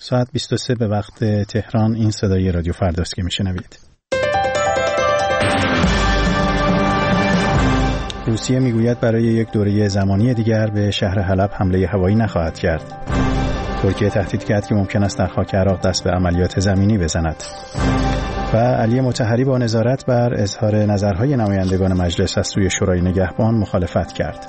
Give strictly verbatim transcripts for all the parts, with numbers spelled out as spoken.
ساعت بیست و سه به وقت تهران. این صدای رادیو فرداست که میشنوید. روسیه میگوید برای یک دوره زمانی دیگر به شهر حلب حمله هوایی نخواهد کرد. ترکیه تهدید کرد که ممکن است در خاک عراق دست به عملیات زمینی بزند. و علی مطهری با نظارت بر اظهار نظرهای نمایندگان مجلس از سوی شورای نگهبان مخالفت کرد.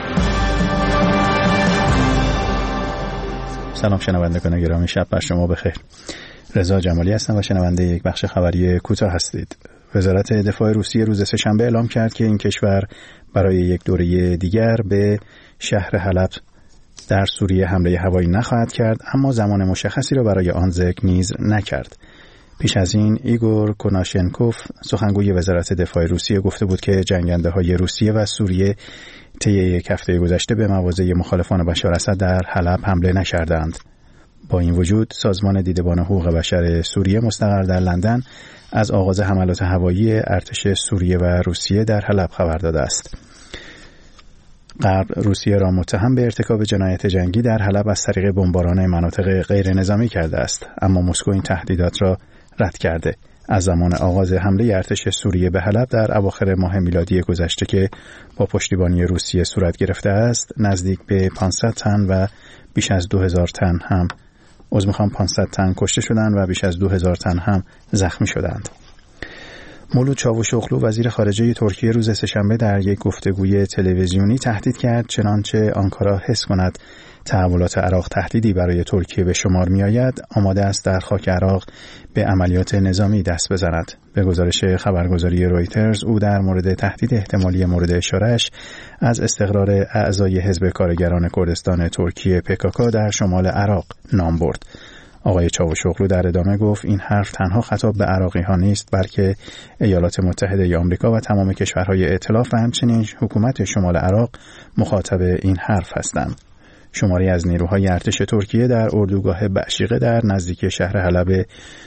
سلام شنوندگان گرامی، شب بر شما بخیر. رضا جمالی هستم و شنونده یک بخش خبری کوتاه هستید. وزارت دفاع روسیه روز سه‌شنبه اعلام کرد که این کشور برای یک دوره دیگر به شهر حلب در سوریه حمله هوایی نخواهد کرد، اما زمان مشخصی را برای آن ذکر نیز نکرد. پیش از این ایگور کناشنکوف سخنگوی وزارت دفاع روسیه گفته بود که جنگنده‌های روسیه و سوریه طی یک هفته گذشته به مواضع مخالفان بشار اسد در حلب حمله نکردند. با این وجود سازمان دیدبان حقوق بشر سوریه مستقر در لندن از آغاز حملات هوایی ارتش سوریه و روسیه در حلب خبر داده است. غرب روسیه را متهم به ارتکاب جنایت جنگی در حلب از طریق بمباران مناطق غیر نظامی کرده است، اما مسکو این تهدیدات را رد کرده. از زمان آغاز حمله ارتش سوریه به حلب در اواخر ماه میلادی گذشته که با پشتیبانی روسیه صورت گرفته است، نزدیک به پانصد تن و بیش از دو هزار تن هم عذر میخوام پانصد تن کشته شدند و بیش از دو هزار تن هم زخمی شدند. مولود چاوشوغلو وزیر خارجه ترکیه روز سه‌شنبه در یک گفتگوی تلویزیونی تهدید کرد چنانچه آنکارا حس کند تحولات عراق تهدیدی برای ترکیه به شمار می آید، آماده است در خاک عراق به عملیات نظامی دست بزند. به گزارش خبرگزاری رویترز، او در مورد تهدید احتمالی مورد اشارهش از استقرار اعضای حزب کارگران کردستان ترکیه پکاکا در شمال عراق نام برد. آقای چاوشوغلو در ادامه گفت این حرف تنها خطاب به عراقی ها نیست، بلکه ایالات متحده ای آمریکا و تمام کشورهای ائتلاف و همچنین حکومت شمال عراق مخاطب این حرف هستند. شماری از نیروهای ارتش ترکیه در اردوگاه بعشیقه در نزدیکی شهر حلب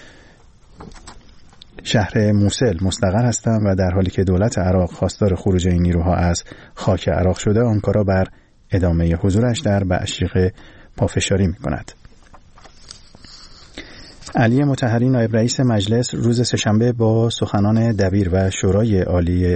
شهر موسل مستقر هستند و در حالی که دولت عراق خواستار خروج این نیروها از خاک عراق شده، آنکارا بر ادامه حضورش در بعشیقه پافشاری می‌کند. علی مطهری نایب رئیس مجلس روز سه‌شنبه با سخنان دبیر و شورای عالی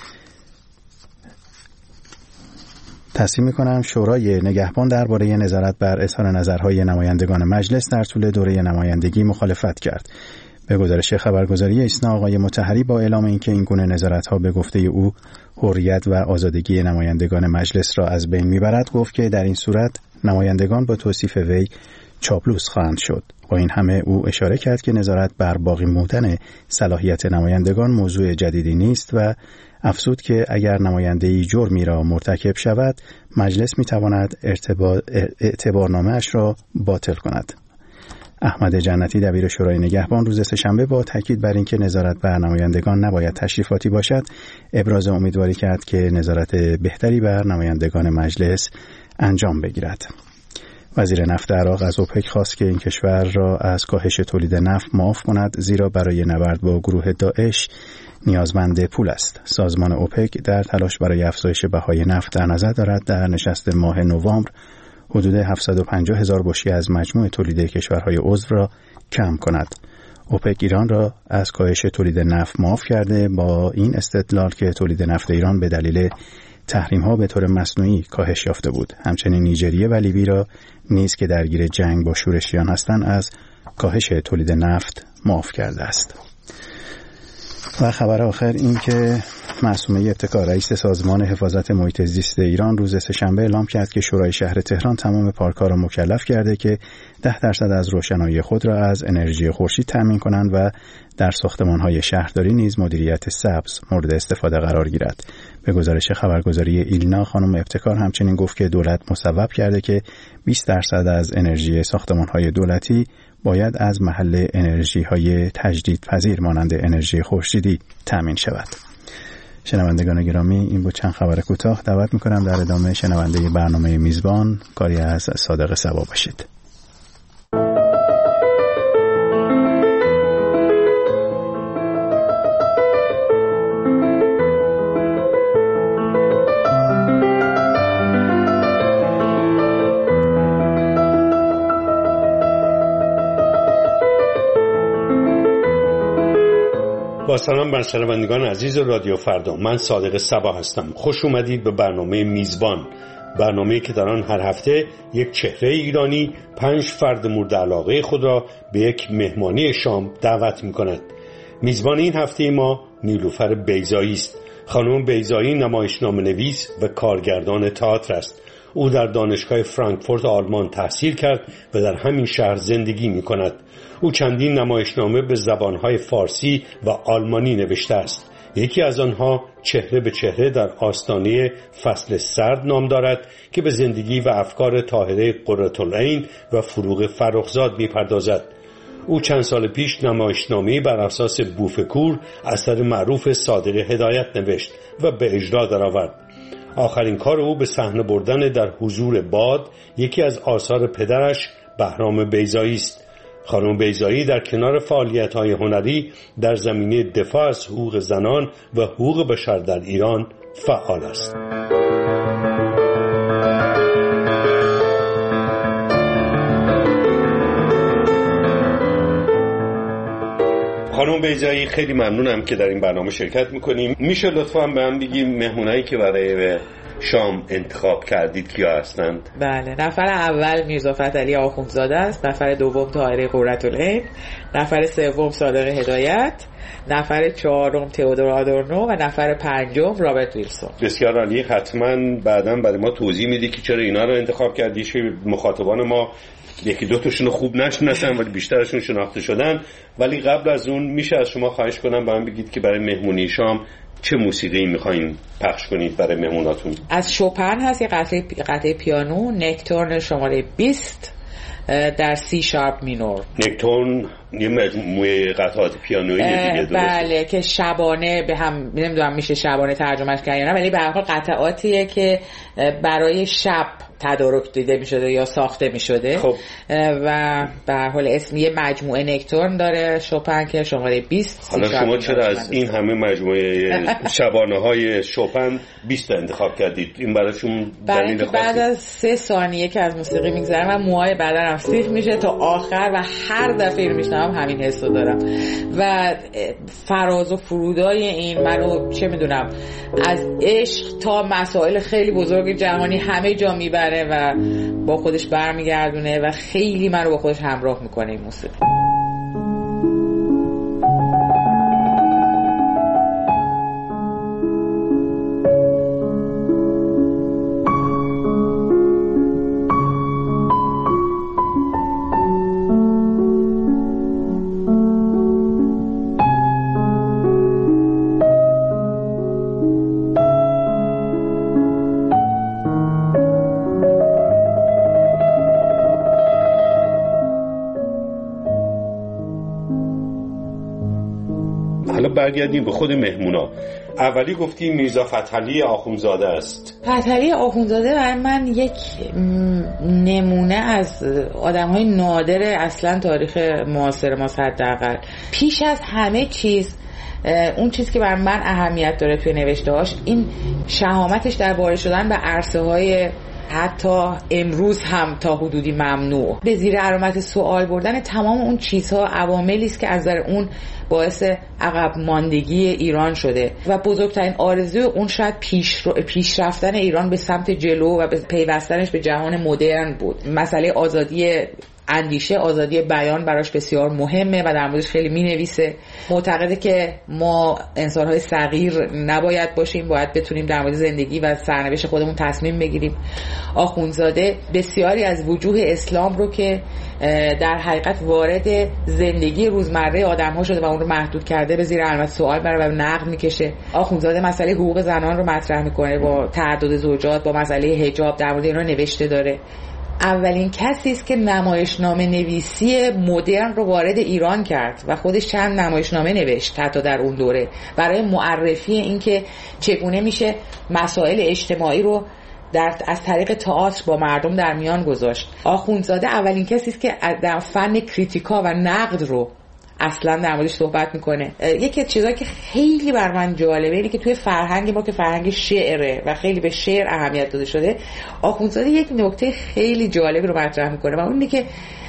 تصمیم می‌کنم شورای نگهبان درباره نظارت بر اظهار نظرهای نمایندگان مجلس در طول دوره نمایندگی مخالفت کرد. به گزارش خبرگزاری ایسنا، آقای مطهری با اعلام اینکه این گونه نظارت‌ها به گفته او حریت و آزادگی نمایندگان مجلس را از بین می‌برد، گفت که در این صورت نمایندگان با توصیف وی چاپلوس خواهند شد. با این همه او اشاره کرد که نظارت بر باقی موندن صلاحیت نمایندگان موضوع جدیدی نیست و افزود که اگر نماینده‌ای جرمی را مرتکب شود، مجلس می‌تواند اعتبارنامه‌اش را باطل کند. احمد جنتی دبیر شورای نگهبان روز سه‌شنبه با تاکید بر اینکه نظارت بر نمایندگان نباید تشریفاتی باشد، ابراز امیدواری کرد که نظارت بهتری بر نمایندگان مجلس انجام بگیرد. وزیر نفت عراق از اوپک خواست که این کشور را از کاهش تولید نفت معاف کند، زیرا برای نبرد با گروه داعش نیازمند پول است. سازمان اوپک در تلاش برای افزایش بهای نفت در نظر دارد در نشست ماه نوامبر حدود هفتصد و پنجاه هزار بشکه از مجموع تولید کشورهای عضو را کم کند. اوپک ایران را از کاهش تولید نفت معاف کرده، با این استدلال که تولید نفت ایران به دلیل تحریم ها به طور مصنوعی کاهش یافته بود. همچنین نیجریه و لیبی را نیز که درگیر جنگ با شورشیان هستند از کاهش تولید نفت معاف کرده است. و خبر آخر این که معصومه ابتکار رئیس سازمان حفاظت محیط زیست ایران روز سه‌شنبه اعلام کرد که شورای شهر تهران تمام پارک‌ها را مکلف کرده که ده درصد از روشنایی خود را از انرژی خورشید تامین کنند و در ساختمان‌های شهرداری نیز مدیریت سبز مورد استفاده قرار گیرد. به گزارش خبرگزاری ایلنا، خانم ابتکار همچنین گفت که دولت مصوب کرده که بیست درصد از انرژی ساختمان‌های دولتی باید از محل انرژی‌های تجدیدپذیر مانند انرژی خورشیدی تامین شود. شنوندگان گرامی، این بود چند خبر کوتاه. دعوت می‌کنم در ادامه شنونده برنامه میزبان کاری از صادق صبا باشید. با سلام بر شنوندگان عزیز رادیو فردا، من صادق صبا هستم. خوش اومدید به برنامه میزبان، برنامه‌ای که در آن هر هفته یک چهره ایرانی پنج فرد مورد علاقه خود را به یک مهمانی شام دعوت می‌کند. میزبان این هفته ما نیلوفر بیضایی است. خانم بیضایی نمایشنامه‌نویس و کارگردان تئاتر است. او در دانشگاه فرانکفورت آلمان تحصیل کرد و در همین شهر زندگی می‌کند. او چندین نمایشنامه به زبان‌های فارسی و آلمانی نوشته است. یکی از آنها چهره به چهره در آستانه فصل سرد نام دارد که به زندگی و افکار طاهره قرةالعین و فروغ فرخزاد می‌پردازد. او چند سال پیش نمایشنامه‌ای بر اساس بوفکور اثر معروف صادق هدایت نوشت و به اجرا درآورد. آخرین کار او به صحنه بردن در حضور باد یکی از آثار پدرش بهرام بیضایی است. خانم بیضایی در کنار فعالیت‌های هنری در زمینه دفاع از حقوق زنان و حقوق بشر در ایران فعال است. خانم بیضایی، خیلی ممنونم که در این برنامه شرکت میکنیم. میشه لطفاً به هم بگیم مهمونایی که برای شام انتخاب کردید کیا هستند؟ بله، نفر اول میرزا فتحعلی آخوندزاده است، نفر دوم طاهره قرةالعین، نفر سوم صادق هدایت، نفر چهارم تئودور آدورنو و نفر پنجم رابرت ویلسون. بسیار عالی. حتما بعداً برای ما توضیح میدی که چرا اینا رو انتخاب کردی، که مخاطبان ما یکی دو تاشون رو خوب نشناسن ولی بیشترشون شناخته شدن. ولی قبل از اون میشه از شما خواهش کنم برام بگید که برای مهمونی شام چه موسیقی میخواین پخش کنید برای مهموناتون؟ از شوپن هست یه قطعه قطعه پیانو، نکتورن شماره بیست در سی شارپ مینور. نکتورن یه مجموعه قطعات پیانویی دیگه، درسته؟ بله، که شبانه به هم، نمیدونم میشه شبانه ترجمهش کرد یا نه، ولی به هر حال قطعاتیه که برای شب تدارک دیده میشده یا ساخته میشده. خب. و به هر حال اسم یه مجموعه نکتورن داره شوپن که شماره بیست. حالا شما چرا از این همه مجموعه شبانه های شوپن بیست انتخاب کردید؟ این براشون دلیل خاصی؟ بعد از سه ثانیه که از موسیقی میگذرم و موهای بدنم سیخ میشه تا آخر و هر دفعه میشنوم همین حسو دارم و فراز و فرودای این منو چه میدونم از عشق تا مسائل خیلی بزرگ جهانی همه جا میبره و با خودش برمیگردونه و خیلی من رو با خودش همراه میکنه این موسیقی. برگردیم به خود مهمونا. اولی گفتیم میرزا فتحعلی آخوندزاده است. فتحعلی آخوندزاده برای من یک نمونه از آدم‌های نادر اصلا تاریخ معاصر ما حداقل. پیش از همه چیز اون چیزی که برای من اهمیت داره توی نوشته‌هاش این شهامتش در وارد شدن به عرصه‌های حتی امروز هم تا حدودی ممنوع، به زیر علامت سوال بردن تمام اون چیزها، عواملی است که از نظر اون باعث عقب ماندگی ایران شده و بزرگترین آرزوی اون شاید پیش پیشرفتن ایران به سمت جلو و به پیوستنش به جهان مدرن بود. مسئله آزادی اندیشه، آزادی بیان براش بسیار مهمه و در موردش خیلی می‌نویسه. معتقده که ما انسان‌های صغیر نباید باشیم، باید بتونیم در مورد زندگی و سرنوشت خودمون تصمیم بگیریم. آخوندزاده بسیاری از وجوه اسلام رو که در حقیقت وارد زندگی روزمره آدم‌ها شده و اون رو محدود کرده به زیر علامت سوال برای و نقد می‌کشه. آخوندزاده مسئله حقوق زنان رو مطرح می‌کنه، با تعدد زوجات، با مسئله حجاب در مورد اینا نوشته داره. اولین کسی است که نمایشنامه نویسی مدرن رو وارد ایران کرد و خودش چند نمایشنامه نوشت حتی در اون دوره برای معرفی اینکه چگونه میشه مسائل اجتماعی رو در از طریق تئاتر با مردم در میان گذاشت. آخوندزاده اولین کسی است که در فن کریتیکا و نقد رو اصلا در موردش صحبت میکنه. یکی از چیزایی که خیلی بر من جالبه اینه که توی فرهنگ ما که فرهنگ شعره و خیلی به شعر اهمیت داده شده، آخوندزاده یک نکته خیلی جالبی رو مطرح میکنه و اون اینه که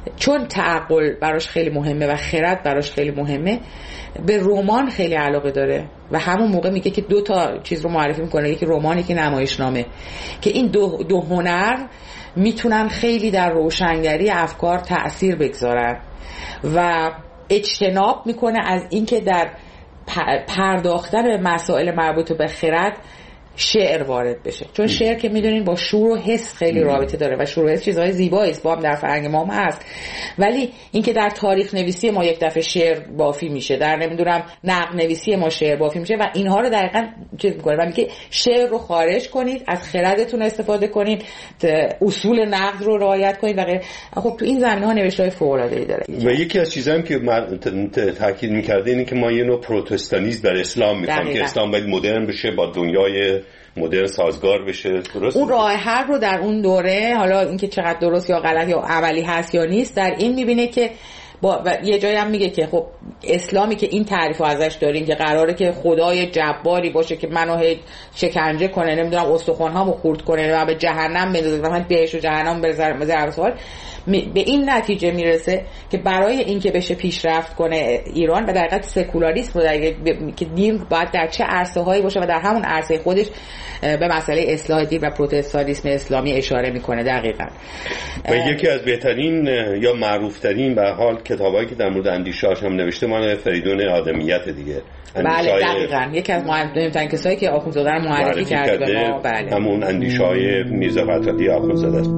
چون تعقل براش خیلی مهمه و خرد براش خیلی مهمه، به رمان خیلی علاقه داره و همون موقع میگه که دو تا چیز رو معرفی میکنه، یکی رمان یکی نمایشنامه، که این دو, دو هنر میتونن خیلی در روشنگری افکار تأثیر بگذارن و اجتناب میکنه از اینکه در پرداختن به مسائل مربوط به خرد شعر وارد بشه، چون شعر که میدونین با شور و حس خیلی رابطه داره و شور و حس چیزهای زیبایی است، با هم در فرهنگ ما هم هست، ولی اینکه در تاریخ نویسی ما یک دفعه شعر بافی میشه، در نمیدونم نقد نویسی ما شعر بافی میشه و اینها رو دقیقاً چیز میکنه و میگه شعر رو خارج کنید، از خردتون استفاده کنید، اصول نقد رو رعایت کنید و غیره. خب تو این زمینه‌ها نوشته‌های فوق‌العاده‌ای داره و یکی از چیزایی که تاکید می‌کرده اینه که ما یه نوع پروتستانیسم در اسلام می‌خوایم که اسلام باید مدرن بشه، با دنیای مدرن سازگار بشه. درست اون راه حل رو در اون دوره، حالا اینکه چقدر درست یا غلط یا عملی هست یا نیست، در این میبینه که با یه جایی هم میگه که خب اسلامی که این تعریفو ازش داریم که قراره که خدای جباری باشه که منو شکنجه کنه، نمیدونم استخوان‌هامو خورد کنه و به جهنم بندازه و من بهش و جهنم بذاره، سوال به این نتیجه میرسه که برای اینکه بشه پیشرفت کنه ایران و در حقیقت سکولاریسم رو که دین باید در چه عرصه‌هایی باشه و در همون عرصه خودش به مسئله اصلاح دین و پروتستانیسم اسلامی اشاره میکنه دقیقاً. و یکی از بهترین یا معروفترین به حال کتابایی که در مورد اندیشه‌اش هم نوشته مال فریدون آدمیت دیگه. بله دقیقاً یکی از مهمترین کسایی که آخوندزاده رو معرفی کرده به ما. بله همون اندیشه‌های میرزا فتحعلی آخوندزاده است.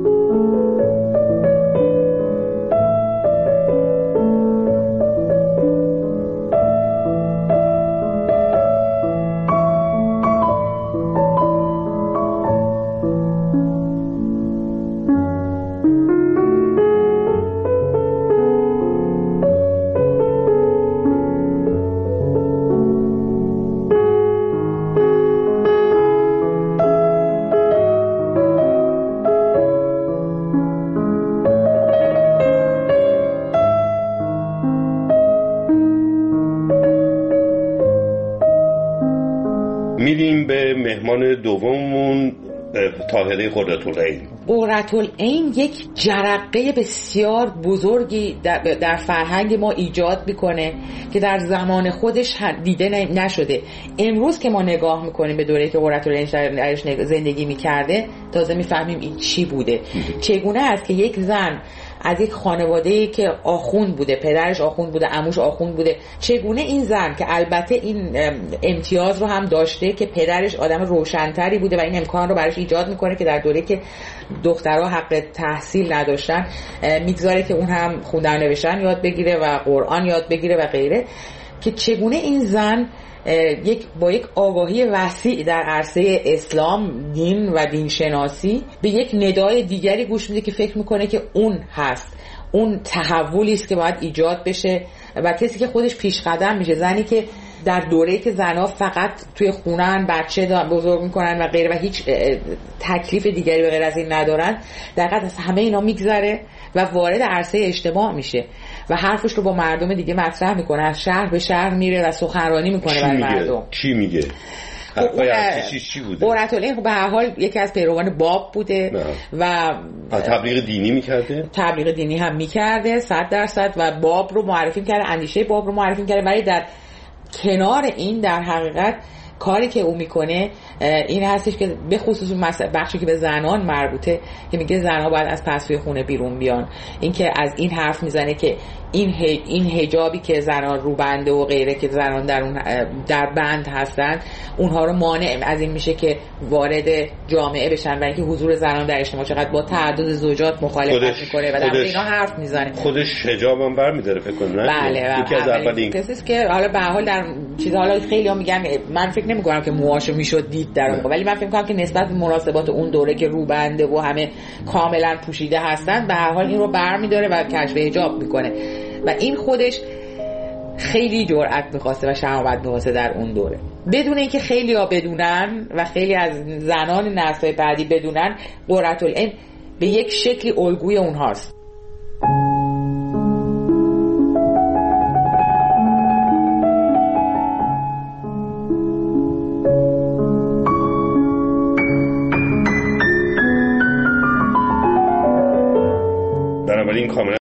میریم به مهمان دوممون، طاهره قرةالعین. قرةالعین یک جرقه بسیار بزرگی در, در فرهنگ ما ایجاد میکنه که در زمان خودش دیده نشده. امروز که ما نگاه میکنیم به دوره‌ای که قرةالعین درش زندگی میکرده تازه میفهمیم این چی بوده. چگونه است که یک زن از یک خانواده‌ای که آخوند بوده، پدرش آخوند بوده، عموش آخوند بوده، چگونه این زن که البته این امتیاز رو هم داشته که پدرش آدم روشن‌تری بوده و این امکان رو براش ایجاد میکنه که در دوره‌ای که دخترها حق تحصیل نداشتن میگذاره که اون هم خوندن نوشتن یاد بگیره و قرآن یاد بگیره و غیره، که چگونه این زن یک با یک آگاهی وسیع در عرصه اسلام، دین و دین شناسی به یک ندای دیگری گوش میده که فکر میکنه که اون هست، اون تحولی است که باید ایجاد بشه و کسی که خودش پیش قدم میشه، زنی که در دوره‌ای که زنها فقط توی خونه‌ن، بچه بزرگ میکنن و غیره و هیچ تکلیف دیگری به غیر از این ندارن، در حقیقت از همه اینا میگذره و وارد عرصه اجتماع میشه و حرفش رو با مردم دیگه مطرح میکنه، از شهر به شهر میره و سخنرانی میکنه برای مردم. چی میگه؟ چی بوده؟ قرةالعین به هر حال یکی از پیروان باب بوده نه. و تبلیغ دینی میکرده؟ تبلیغ دینی هم میکرده صد درصد و باب رو معرفی میکرده، اندیشه باب رو معرفی میکرده، ولی در کنار این در حقیقت کاری که او میکنه این هستش که به خصوص بخشی که به زنان مربوطه که میگه زنها باید از پسوی خونه بیرون بیان، این که از این حرف میزنه که این این حجابی که زنان رو بنده و غیره که زنان در اون در بند هستن اونها رو مانع از این میشه که وارد جامعه بشن و اینکه حضور زنان در اجتماع چقدر با تعدد زوجات مخالفت میکنه و در اینا حرف میزنه. خودش حجابم برمی‌داره فکر کنم. بله یکی از اولین کسیه که حالا به هر حال در چیز حالا خیلی‌ها میگن، من فکر نمی‌کنم که موهاشو میشد دید در اون، ولی من فکر می‌کنم که نسبت به مناسبات اون دوره که روبنده و همه کاملا پوشیده هستن به هر حال این رو برمی‌داره و کشف حجاب میکنه و این خودش خیلی جرأت می‌خواسته و شجاعت می‌خواسته در اون دوره، بدون اینکه خیلی‌ها بدونن و خیلی از زنان نسل بعدی بدونن. قرةالعین به یک شکلی الگوی اونهاست. بنابراین کاملا